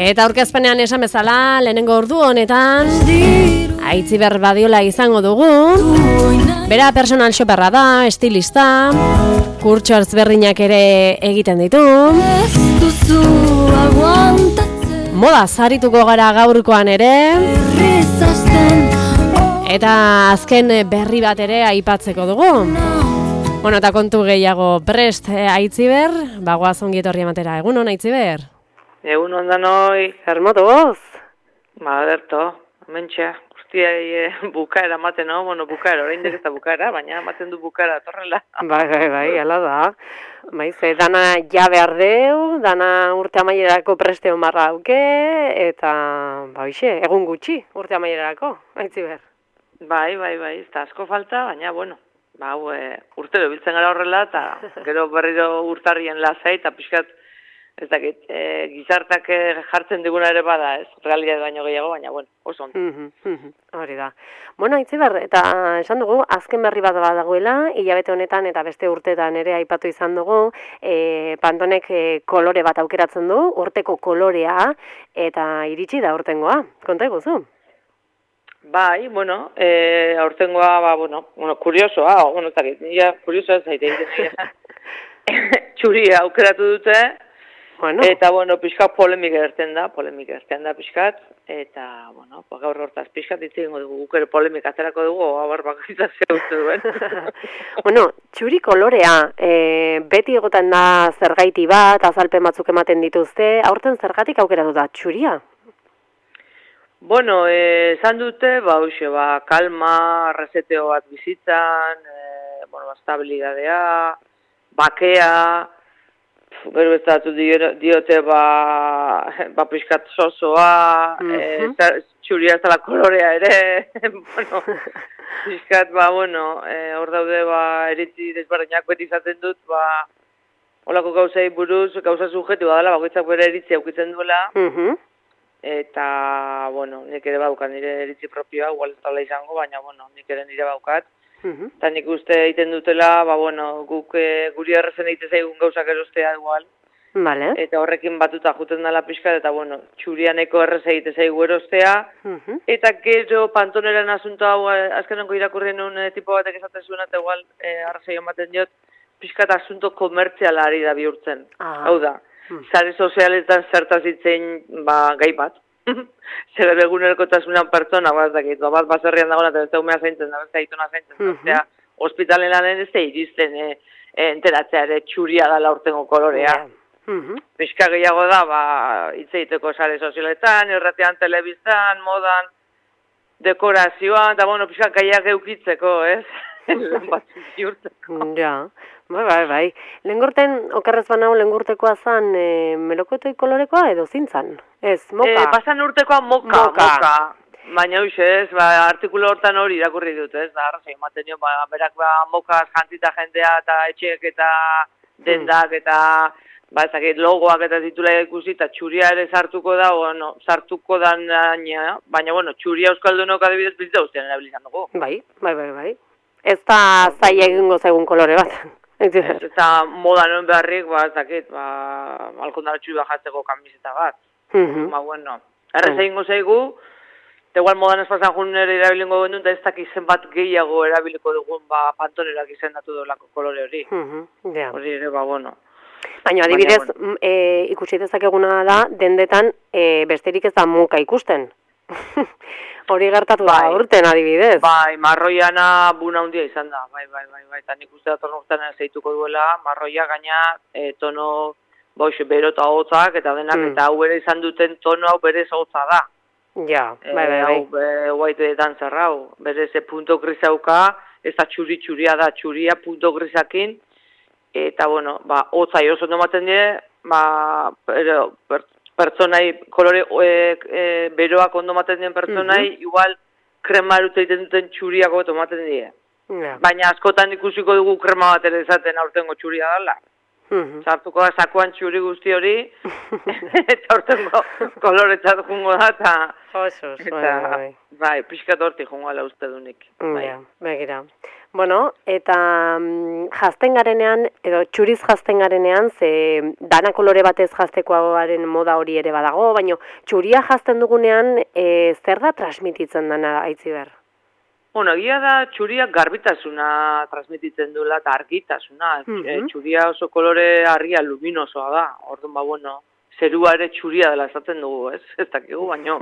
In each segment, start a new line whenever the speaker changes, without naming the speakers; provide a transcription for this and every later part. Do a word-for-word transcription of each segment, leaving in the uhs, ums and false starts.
Eta aurkezpenean esan bezala, lehenengo ordu honetan, Aitziber Badiola izango dugu. Bera personal shopperra da, estilista, kurtso ezberdinak ere egiten ditu. Moda zarituko gara gaurkoan ere. Eta azken berri bat ere aipatzeko dugu. Bueno, eta kontu gehiago prest, eh, Aitziber, bagoaz ongi etorri ematera. Egunon, Aitziber?
Egunon danoi.
Hermoto goz?
Ba, derto, mentxe, guztiai e, bukaera ematen, no? Bueno, bukaera, orain dek ez da bukaera, baina ematen du bukaera, torrela.
Bai, bai, bai, ala da. Baiz, dana ja behar deu, dana urte amaierako preste marra auke, eta, ba, hoxe, egun gutxi urte amaierako, Aitziber.
Bai, bai, bai, ez da asko falta, baina, bueno, ba, hau, e, urtero biltzen gara horrela, eta gero berriro urtarrien lasai, eta pixkat, ez dakit, e, gizartak jartzen diguna ere bada, ez? Realitate baino gehiago, baina, bueno, oso ondo.
Hori da. Bueno, Aitziber, eta esan dugu, azken berri bat badagoela, hilabete honetan eta beste urtetan ere aipatu izan dugu, e, Pantonek e, kolore bat aukeratzen du, urteko kolorea, eta iritsi da urtengoa. Konta eguzu?
Bai, bueno, e, aurtengoa, ba, bueno, bueno, kuriosoa, bueno, ez dakit, nila kuriosoa ez zaite, txuria aukeratu dute,
Bueno.
Eta, bueno, pixkat polemik erten da, polemik erten da pixkat, eta, bueno, pues gaur hortaz pixkat ditzen dugu, guk ere polemik aterako dugu, abar bakizat zehuztu duen.
Bueno, txuri kolorea, e, beti egoten da zergaiti bat, azalpen batzuk ematen dituzte, aurten zergatik aukeratu da, txuria?
Bueno, esan dute, ba, hoxe, ba, kalma, reseteo bat bizitzan, e, bueno, estabilidadea, bakea, gero bezatu diote, ba, ba pixkat sosoa, mm-hmm. e, txuria ez dela kolorea ere, bueno, pixkat, ba, bueno, hor e, daude, ba, eritzi desberdinak beti izaten dut, ba, holako gauzei buruz, gauza subjektu badala, bakoitzak bere eritzi aukitzen duela, mm-hmm. eta, bueno, nik ere baukat, nire eritzi propioa, igual ez taula izango, baina, bueno, nik ere nire baukat, eta nik uste egiten dutela, ba, bueno, guk e, guri errezen egite zaigun gauzak erostea igual.
Vale.
Eta horrekin batuta juten dela pixkat, eta, bueno, txurianeko errez egite zaigu erostea. Uh-huh. Eta gero Pantoneren asunto hau, azkenengo irakurri nuen e, tipo batek esaten zuen, eta igual, e, arrazai ematen diot, pixkat asunto komertzialari da bihurtzen. Ah. Hau da, uh-huh. Sare sozialetan zertaz itzen, ba, gai bat. Zer egunerokotasunan pertsona, bat dakit, bat baserrian dagoena, eta beste umea zaintzen, da beste aitona zaintzen, uh -huh. Ostea, ospitalen lanen ez da iristen e, e, enteratzea ere txuria da laurtengo kolorea. Yeah. Uh -huh. Pixka gehiago da, ba, hitz egiteko sare sozialetan, irratian, telebiztan, modan, dekorazioan, eta bueno, pixka gaiak eukitzeko, ez? Bat ziurtzeko.
Ja. Bai, bai, bai. Lengurten, okerrez banau, lengurtekoa zan e, melokotoi kolorekoa edo zintzan? Ez, moka?
E, pasan urtekoa moka, moka. moka. Baina hoiz ez, ba, artikulu hortan hori irakurri dut, ez, da, arrazai ematen jo, ba, berak, ba, mokaz jantzita jendea, eta etxeek, eta dendak, eta, ba, ezakit, logoak eta titula ikusi, eta txuria ere sartuko da, bueno, sartuko da, baina, baina, bueno, txuria euskaldunok adibidez bizitza guztien erabilizan dugu.
Bai, bai, bai, bai. Ez da zai egingo zaigun kolore bat.
Ez, eta moda non beharrik, ba, ez dakit, ba, alkondara txuri bajatzeko kamiseta bat. Mm-hmm. Ba, bueno, errez egingo zaigu, eta igual modan ez pasan jun ere erabilingo gendu, eta ez dakit zenbat gehiago erabiliko dugun, ba, Pantonerak izendatu dolako kolore hori.
Mm-hmm. Yeah.
Hori ere, ba, bueno.
Baina, adibidez, Baina, bueno. e, ikusi dezakeguna da, dendetan, e, besterik ez da muka ikusten. Hori gertatu da bai, urten adibidez.
Bai, marroiana buna hundia izan da, bai, bai, bai, bai, eta nik uste datorren urtean zeituko duela, marroia gaina e, tono, boix, bero eta hotzak, eta denak, mm. eta hau ere izan duten tono hau berez hotza da.
Ja, bai, bai, bai.
Hau, e, guaiteetan zerrau, berez punto grisauka, ez da txuri-txuria da, txuria punto grisakin, eta, bueno, ba, hotza oso nomaten die, ba, pero, per, pertsonai, kolore e, e, beroak ondo maten dien pertsonai, mm-hmm. igual krema erute egiten duten txuriako tomaten die. Yeah. Baina askotan ikusiko dugu krema bat ere ezaten aurtengo txuria dela. Sartuko da sakuan txuri guzti hori, eta hortengo koloretzat jungo da, eta...
Osos, bai, bai.
Bai, pixkat horti jungo ala uste dunik.
Ja, begira. Bueno, eta mm, jazten garenean, edo txuriz jazten garenean, ze dana kolore batez jaztekoaren moda hori ere badago, baina txuria jazten dugunean, e, zer da transmititzen dana, Aitziber?
Bueno, egia da txuriak garbitasuna transmititzen duela eta argitasuna. Mm -hmm. Txuria oso kolore argia luminosoa da. Orduan, ba, bueno, zerua ere txuria dela esaten dugu, ez? Ez dakigu, baino.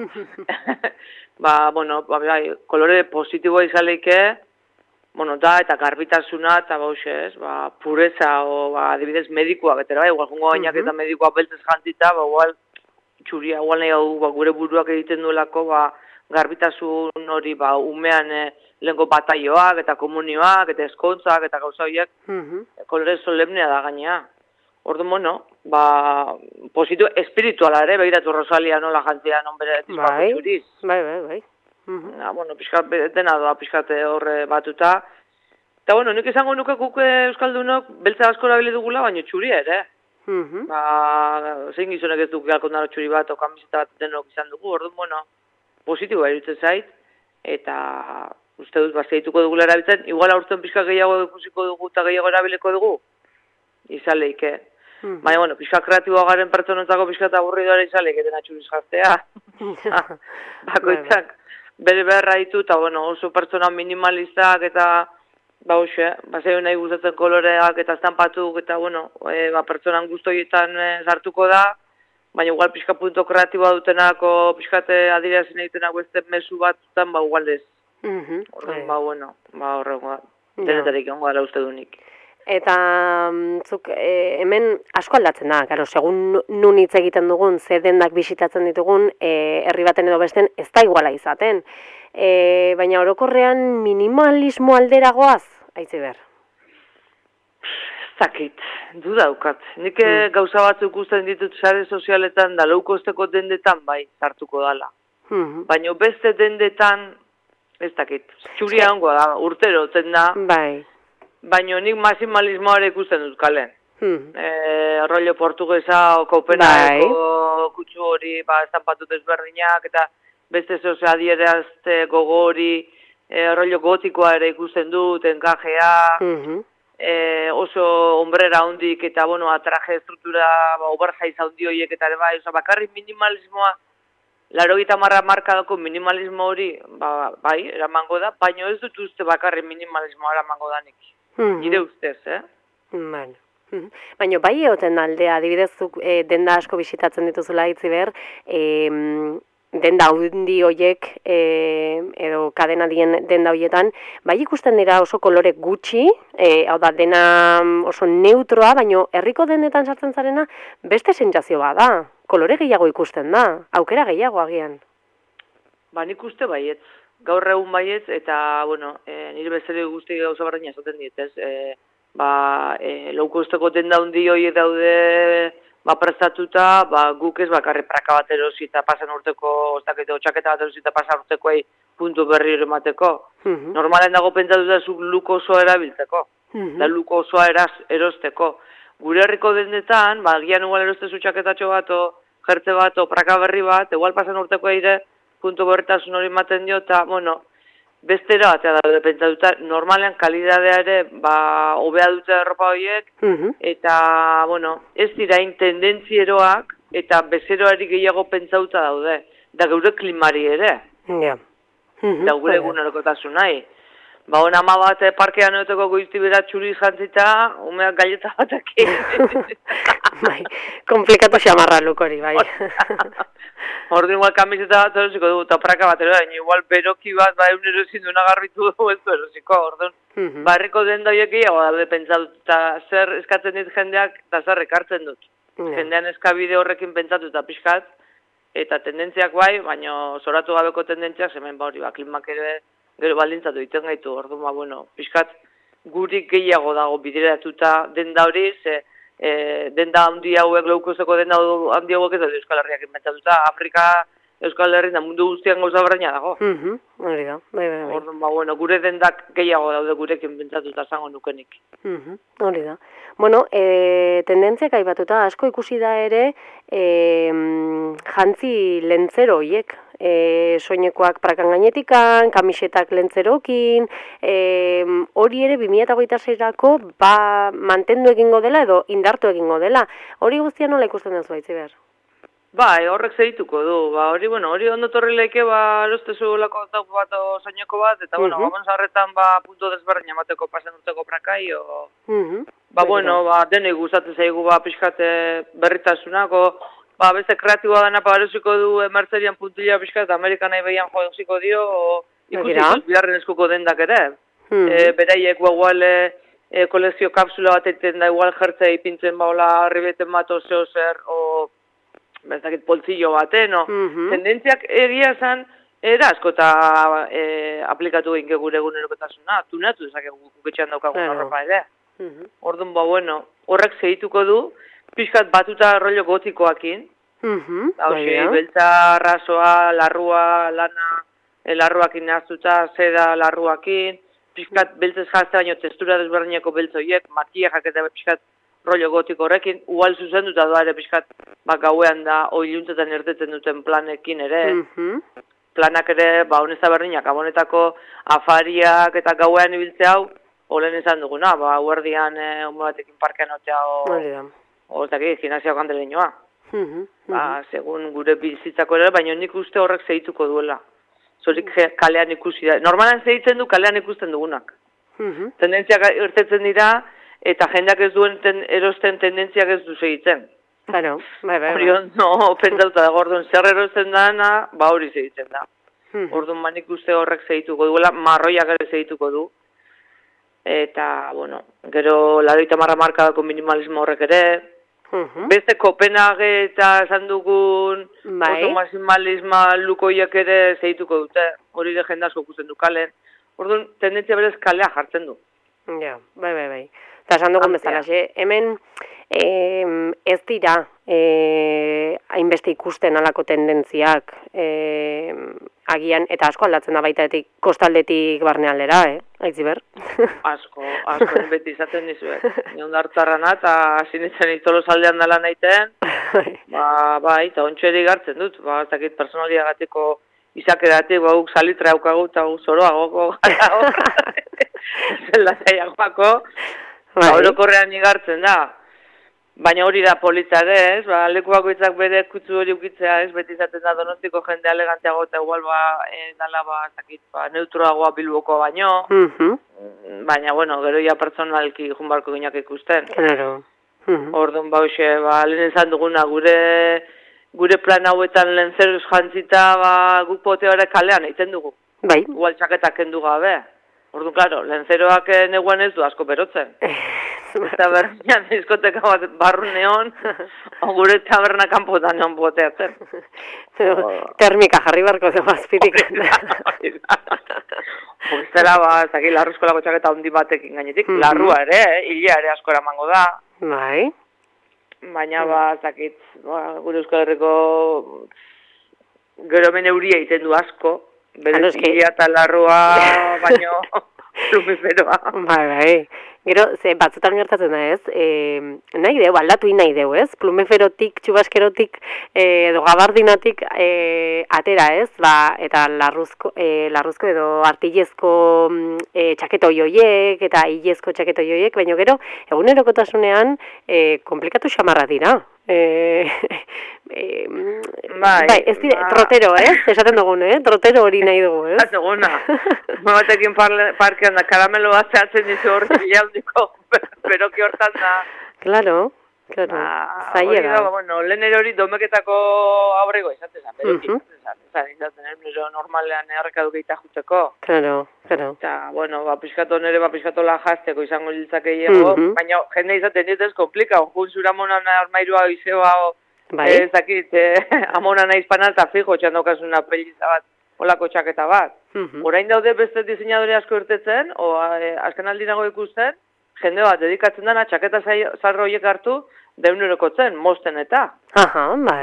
ba, bueno, ba, bai, kolore positiboa izaleike, bueno, da, eta garbitasuna, eta bauxe, ez? Ba, pureza, o, ba, adibidez, medikoa, betera, bai, igual, jungo gainak eta medikoa beltzez jantzita, ba, igual, txuria, igual nahi hau, ba, gure buruak egiten duelako, ba, garbitasun hori, ba, umean eh, lehenko bataioak, eta komunioak, eta eskontzak, eta gauza horiek, mm -hmm. kolore solemnea da gainea. Orduan, bueno, ba, positu, espirituala ere, behiratu Rosalia nola jantzia non bere tizpako txuriz.
Bai, bai, bai.
Mm -hmm. Na, bueno, pixkat dena doa, pixkat horre batuta. Eta, bueno, nik izango nuke guk Euskaldunok beltza asko erabili dugula, baina txuri ere. Mm -hmm. Ba, zein gizonek ez duk galkondaro txuri bat, okamiseta bat denok izan dugu, orduan, bueno, positiboa irutzen zait, eta uste dut, bazeituko dugula erabiltzen, igual aurten pixka gehiago ikusiko dugu eta gehiago erabileko dugu, izaleike. Mm. Baina, bueno, pixka kreatiboa garen pertsonentzako pixka eta aburridora izaleike dena txuriz jaztea. Bakoitzak bere beharra ditu, eta bueno, oso pertsona minimalistak eta ba hoxe, ba zeio nahi gustatzen koloreak eta estampatuk, eta bueno, e, ba, pertsonan guztoietan e, sartuko da, baina igual pixka punto kreatiboa dutenako, pixkate adirazin egitenako ez mesu batzutan, ba igual ez. Mm -hmm. Horren, ba bueno, ba horrengo, denetarik ongo dara uste dunik.
Eta zuk, e, hemen asko aldatzen da, gero, segun nun hitz egiten dugun, ze dendak bisitatzen ditugun, e, herri baten edo besten ez da iguala izaten. E, baina orokorrean minimalismo alderagoaz, Aitziber?
Zakit, du daukat. Nik mm. gauza batzuk ikusten ditut sare sozialetan da loukosteko dendetan bai sartuko dala. Mm -hmm. Baina beste dendetan, ez dakit, txuria hongo da, urtero zen da. Bai. Baina nik maximalismoare ikusten dut kalen. Hmm. E, rollo portugesa, Kopenhageko kutsu hori, ba, estampatu desberdinak, eta beste zehose adierazte gogori, e, rollo gotikoa ere ikusten dut, enkajea, hmm. e, oso ombrera hondik, eta, bueno, atraje estruktura, ba, oberjaiz haundi horiek, eta bai, oza, bakarrik minimalismoa, Larogeita marra markadako minimalismo hori, ba, bai, eramango da, baina ez dut uste bakarrik minimalismoa eramango danik. Mm-hmm. Nire ustez, eh?
Bueno. Mm-hmm. Baina bai egoten aldea, adibidezuk e, denda asko bisitatzen dituzula Aitziber, e, denda haundi hoiek, e, edo kadena dien denda hoietan, bai ikusten dira oso kolore gutxi, e, hau da, dena oso neutroa, baina herriko dendetan sartzen zarena beste sentsazio bat da. Kolore gehiago ikusten da, aukera gehiago agian.
Ba, nik uste baietz. Gaur egun baietz, eta, bueno, e, nire bezere guzti gauza barreina esaten diet, ez? E, ba, e, loukosteko denda hundi hori daude, ba, prestatuta, ba, guk ez bakarri praka bat erosi eta pasan urteko, ostakete, otxaketa bat erosi eta pasan urtekoei puntu berri emateko. Mm-hmm. Normalen dago pentsatuta zuk luko osoa erabiltzeko, mm-hmm. da luko osoa eraz, erosteko. Gure herriko dendetan, ba, gian igual erostezu txaketatxo bat, o jertze bat, o praka berri bat, igual pasan urteko eire, puntu berretasun hori ematen dio, eta, bueno, bestera batea daude pentsatuta, normalean kalidadea ere, ba, hobea dute erropa horiek, mm-hmm. eta, bueno, ez dirain tendentzieroak, eta bezeroari gehiago pentsatuta daude, da geure klimari ere,
yeah.
mm-hmm. da gure egunerokotasun nahi. Ba, hona ama bat parkean egoteko goizti bera txuri jantzita, umeak galleta batak egin.
Bai, komplikatu xamarra luk hori, bai.
Ordu igual kamiseta bat erosiko dugu, eta praka bat erosiko, igual beroki bat, ba, egun erosin duena garbitu dugu ez du erosiko, orduan. Mm-hmm. Barriko den doiek gehiago daude pentsatu, eta zer eskatzen dit jendeak, eta zer ekartzen dut. Mm. Jendean eskabide horrekin pentsatu eta pixkat, eta tendentziak bai, baina zoratu gabeko tendentziak, hemen ba hori, ba, klimak ere, gero baldintzatu egiten gaitu, orduan, ba, bueno, pixkat, gurik gehiago dago bideratuta denda hori, ze, e, denda handi hauek, loukosteko denda handi hauek ez da Euskal Herriak inbentatuta, Afrika Euskal Herrian da mundu guztian gauza berdina dago.
Mhm, hori da. Bai, bai, bai.
Orduan, ba, bueno, gure dendak gehiago daude gurekin pentsatuta zango nukenik.
Mhm, hori da. Bueno, e, tendentziak aipatuta asko ikusi da ere e, jantzi lentzero hiek. E, soinekoak prakan gainetikan, kamisetak lentzerokin, e, hori ere bi mila hogeita seirako ba, mantendu egingo dela edo indartu egingo dela. Hori guztia nola ikusten duzu Aitziber?
Bai, horrek zeituko du. Ba, hori, bueno, hori ondo torri leke, ba, erostezu lako taupo bat o soineko bat, eta, bueno,
Mhm.
gabon zarretan, ba, punto desberdin amateko pasen urteko prakai, o...
Mhm.
Ba, bueno, ba, denei gustatzen zaigu, ba, pixkate berritasunako, ba, beste kreatiboa dena pagareziko du emertzerian puntilla pixkat, Amerikan nahi behian joeziko dio, o ikusi
Begira.
biharren eskuko dendak ere.
Mhm.
E, beraiek, ba, igual, e, kolekzio kapsula bat egiten da, igual jertzea ipintzen, ba, hola, arribeten bat o zeo zer, o... bezakit poltzillo baten, no?
Mhm.
Tendentziak egia zan, era asko eta e, aplikatu egin gure egunerokotasuna, tunatu dezakegu guketxean daukagun
Claro.
horrepa ere.
Mhm.
Orduan, ba, bueno, horrek segituko du, pixkat batuta rollo gotikoakin,
Mhm.
hau
Bai,
xe,
da.
beltza, rasoa, larrua, lana, e, larruakin nahaztuta, seda, larruakin, pixkat beltzez jazte baino testura desberdineko beltzoiek, makiajak eta pixkat rollo gotiko horrekin, ugal zuzenduta doa ere pixkat, ba, gauean da, oiluntetan erteten duten planekin ere,
Mhm.
planak ere, ba, honezta berdinak, abonetako afariak eta gauean ibiltze hau, olen izan duguna, ba, huerdian, e, homo batekin parkean otea, o,
Hori da.
o, ez dakit, gimnasia kandelenioa.
Mhm.
Ba, segun gure bizitzako ere, baina nik uste horrek zeituko duela. Zorik je- kalean ikusi da. Normalan zeitzen du kalean ikusten dugunak.
Mhm.
Tendentziak irtetzen dira, eta jendeak ez duen ten, erosten tendentziak ez du segitzen.
Claro, bai, bai,
Hori
bai.
ondo pentsatuta dago, orduan zer erosten dana, ba hori segitzen da.
Mhm.
Orduan ba nik uste horrek segituko duela, marroiak ere segituko du. Eta, bueno, gero laroita marra markadako minimalismo horrek ere,
Mhm.
beste Kopenhague eta esan dugun
Bai.
automaximalisma lukoiek ere segituko dute, hori de jende asko ikusten du kalen. Orduan, tendentzia berez kalea jartzen du.
Ja, bai, bai, bai. Eta esan dugun
Antea.
bezalaxe, hemen eh, ez dira eh, hainbeste ikusten alako tendentziak eh, agian, eta asko aldatzen da baitatik kostaldetik barnealdera, eh? Aitziber?
Asko, asko, ni beti izaten dizuet. Ni ondartzarrana eta hasi nintzen itolo saldean dela nahiten, ba, bai, eta ontsueri gartzen dut, ba, ez dakit personaliagatiko izakeratik, ba, guk salitra aukagu eta guk zoroagoko gara hor. Zela zaiagoako, ba,
Bai.
orokorrean igartzen da. Baina hori da politza ere, ez? Ba, leku bakoitzak bere kutsu hori ukitzea, ez? Beti izaten da Donostiko jende eleganteago eta igual ba, e, dala ba, ez dakit, ba, neutroagoa Bilboko baino.
Mhm.
Baina, bueno, gero ja pertsonalki junbarko ginak ikusten.
Claro. Mhm.
Orduan, ba, hoxe, ba, lehen esan duguna, gure gure plan hauetan lentzeruz jantzita, ba, guk pote hori kalean egiten dugu.
Bai.
Igual txaketak kendu gabe. Orduan, klaro, lentzeroak neguen ez du asko berotzen. Eta berdian diskoteka bat barruneon, gure taberna kanpotan neon boteatzen.
Termika jarri barko dugu azpitik.
Bostera, ba, ez dakit, larruzkolako txaketa handi batekin gainetik,
Mhm.
larrua ere, eh? Hilea ere asko eramango da.
Bai.
Baina, ba, ez dakit, ba, gure Euskal Herriko gero hemen euria egiten du asko, bere
Ano, eske-
hilea eta larrua, baino lumiferoa.
Bai, bai. Gero, ze batzutan gertatzen da ez, e, nahi deu, aldatu nahi deu ez, plumeferotik, txubaskerotik, e, edo gabardinatik e, atera ez, ba, eta larruzko, e, larruzko edo artilezko e, txaketoi hoiek, eta hilezko txaketoi hoiek, baina gero, egunerokotasunean, e, komplikatu xamarra dira. E, e,
Bai,
bai, ez dire,
ba.
trotero, ez? Esaten dugun, eh? Trotero hori nahi dugu, ez?
Seguna. Batekin parkean da, karamelo bat zehatzen dizu hor zilealdiko, beroki hortan da.
Claro, claro,
Ba,
zaila
hori
da.
da, bueno, lehen ere hori domeketako aurrego izaten zen, beroki
Mhm.
izaten zen, izaten izaten zen, nero normalean errekadu gehieta juteko.
Claro, claro.
Eta, bueno, ba, pixkato nere, ba, pixkatola jazteko izango litzake hiego,
Mhm.
baina jende izaten dit ez komplika, jun zura monan armairua izeba,
Bai.
ez dakit, eh, amona nahiz panal eta fijo txandaukazuna pelliza bat, olako txaketa bat.
Mhm.
Orain daude beste diseinadore asko irtetzen, o e, azken aldinago ikusten, jende bat dedikatzen dana txaketa zarro horiek hartu, deun erokotzen, mosten eta.
Aha, bai.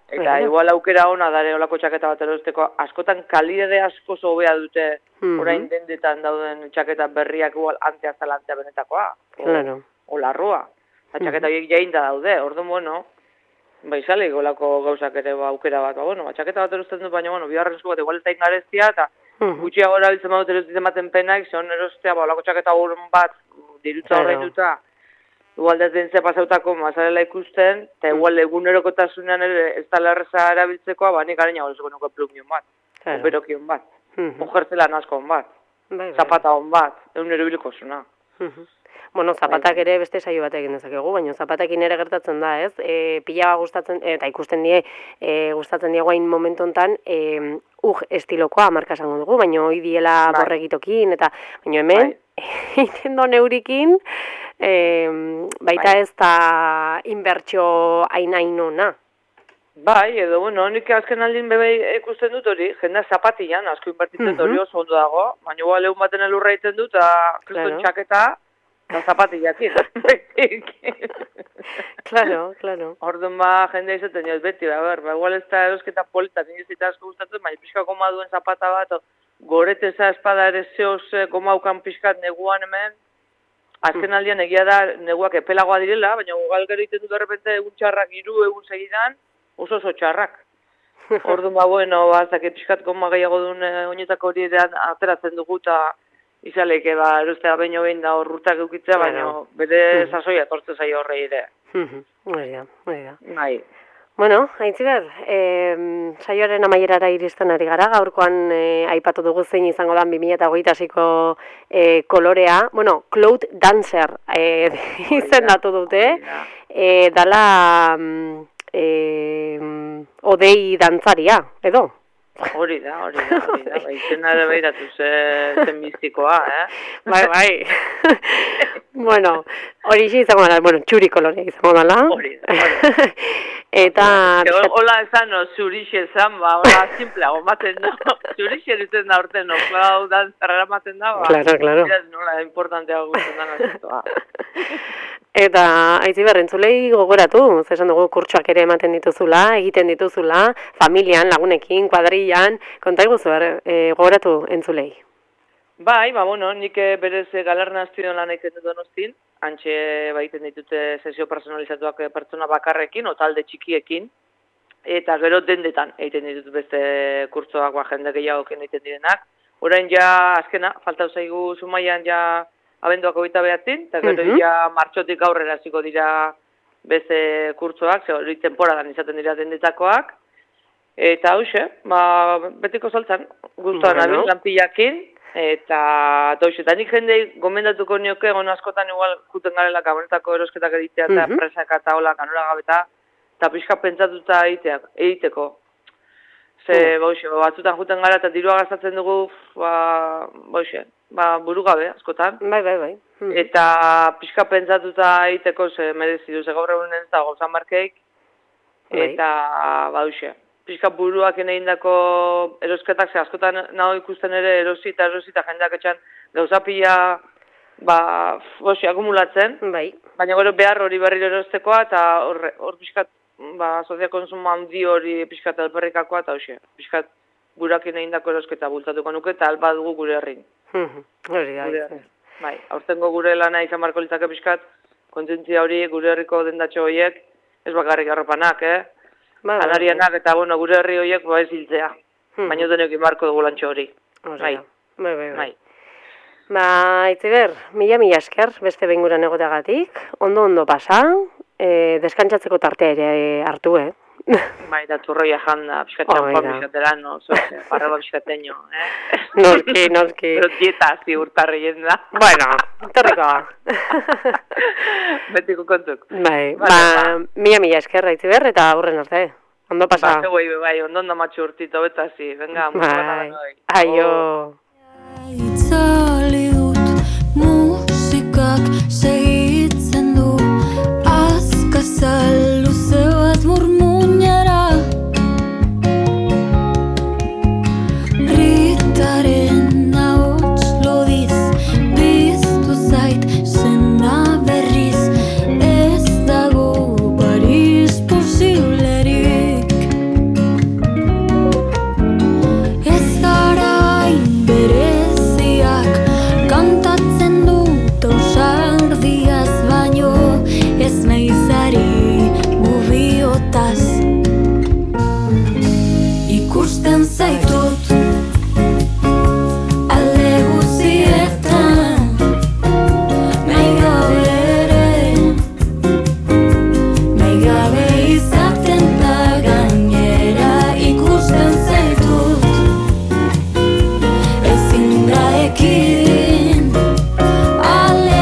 Eta bueno. Igual aukera ona dare olako txaketa bat erosteko, askotan kalidade asko hobea dute mm-hmm. orain dendetan dauden txaketa berriak igual antea zalantea benetakoa.
Claro.
O larrua. Eta txaketa horiek mm-hmm. jainda daude, orduan, bueno, bai sale olako gauzak ere ba, aukera bat, ba, bueno, ba, txaketa bat erosten dut, baina, bueno, biharren zu bat, igual ez da ingareztia, eta mm-hmm. gutxiago erabiltzen badut erosten ematen penak, zeon erostea, ba, olako txaketa urun bat, dirutza claro. Horrein duta, igual desden ze pasautako mazarela ikusten, eta igual egunerokotasunean ere ez da larreza erabiltzekoa, ba, nik gareina golezeko nuke plumion bat, claro. Operokion bat, mm-hmm. Ojertzelan asko on bat, bai, bai. Zapata on bat, egun erobiliko zuna.
Mm-hmm. Bueno, zapatak ere beste saio bat egin dezakegu, baina zapatakin ere gertatzen da, ez? E, pila gustatzen, eta ikusten die, e, gustatzen die guain momentu hontan, e, ug estilokoa marka esango dugu, baina hoi diela bai. Borregitokin, eta baina hemen, egiten do neurikin, e, baita bai. Ez da inbertsio aina-ainona.
Bai, edo, bueno, nik azken aldin bebe ikusten dut hori, jendea zapatian, asko inbertitzen mm-hmm. hori oso ondo dago, baina igual egun baten elurra egiten dut, eta claro. Txaketa, eta zapatillakin.
Claro, claro.
Orduan ba, jendea izaten joz beti, ba, ber, ba, igual ez da erosketa polita, nire zita asko gustatzen, baina pixka goma duen zapata bat, goreteza espada ere zehoz goma ukan pixkat neguan hemen, azken aldian egia da neguak epelagoa direla, baina gal gero iten dut errepente egun txarrak iru egun segidan, oso oso txarrak. Orduan ba, bueno, ba, ez dakit pixkat goma gehiago duen oinetako hori ere ateratzen dugu, eta izaleke, ba, erostea baino behin da horrutak eukitzea, baina bere sasoia tortzen zaio horre ere.
Hori da, hori da.
Bai.
Bueno, Aitziber, eh, saioaren amaierara iristen ari gara, gaurkoan eh, aipatu dugu zein izango dan bi mila hogeita seiko eh, kolorea, bueno, Cloud Dancer eh, izendatu dute, eh, dala eh, odei dantzaria, edo?
Hori da, hori da, hori da, bai, zena ere behiratu zen mistikoa, eh?
Bai, bai. Bueno, hori izango dala, bueno, txuri kolorea izango dala.
Hori da, hori da.
Eta...
Hola esan, no, zurixe esan, ba, hola, simpleago, maten da, zurixe ditzen da urten, no, klau, dan, zerrera maten da, ba.
Claro, claro.
Nola, importanteago guztien da, nazitoa.
Eta, Aitziber, entzulei gogoratu, zesan dugu kurtsoak ere ematen dituzula, egiten dituzula, familian, lagunekin, kuadrilan, konta iguzu, e, gogoratu entzulei.
Bai, ba, bueno, nik berez galarna azpion lan egiten dut donostin, antxe baiten ditute sesio personalizatuak pertsona bakarrekin, o talde txikiekin, eta gero dendetan egiten ditut beste kurtsoak, ba, jende gehiagoken egiten direnak. Orain ja, azkena, falta zaigu Zumaian ja abenduak hogeita behatzin, eta gero mm-hmm. ja martxotik aurrera hasiko dira beste kurtsoak, ze hori temporadan izaten dira dendetakoak, eta hauxe, ba, betiko saltzan, guztuan bueno. Abil lanpillakin, eta hauxe, eta nik jendei gomendatuko nioke, gono askotan igual juten garela kabonetako erosketak editea, eta mm-hmm. presak eta hola, kanora gabeta, eta pixka pentsatuta egiteak, egiteko. Ze, mm. bauxe, batzutan juten gara eta dirua gastatzen dugu, ba, bauxe, ba, buru gabe, askotan.
Bai, bai, bai.
Mm. Eta pixka pentsatuta egiteko, ze merezi du, ze gaur egunen ez da gauzan markeik, bai. Eta, bauxe, pixka buruak egin dako erosketak, ze askotan nago ikusten ere erosi eta erosi eta jendeak etxan gauza pila, ba, bauxe, akumulatzen.
Bai.
Baina gero behar hori berriro erostekoa, eta hor, hor pixkat, ba, sozia konsumo handi hori pixkat alperrikakoa, eta hoxe, pixkat gurakin egin dako erosketa bultatuko nuke, eta alba dugu gure herrin.
Hori da.
Bai, aurtengo gure lana izan barko litzake pixkat, kontzientzia hori gure herriko dendatxo horiek, ez bakarrik arropanak, eh? Ba, Anarianak eta, bueno, gure herri horiek, ba, ez hiltzea. Baina denekin marko dugu lantxo hori.
Bai, bai, bai. bai. Ba, Aitziber, mila mila esker, beste benguran egoteagatik, ondo-ondo pasa, e, deskantzatzeko tartea ere hartu, eh?
Bai, da turroia janda, pixkatxan pa pixkatera, no, zoze, parraba pixkateño, eh?
Noski, noski.
Pero dieta, zi urtarri jenda.
Bueno, torriko.
Betiko kontuk.
Bai, ba, mila mila esker, Aitziber, eta aurren arte. Ondo pasa.
Ba, bai, bai, ondo ondo matxu urtito, beta zi, venga, mucho
bai. Aio.
Oh.
Itzali dut musikak sei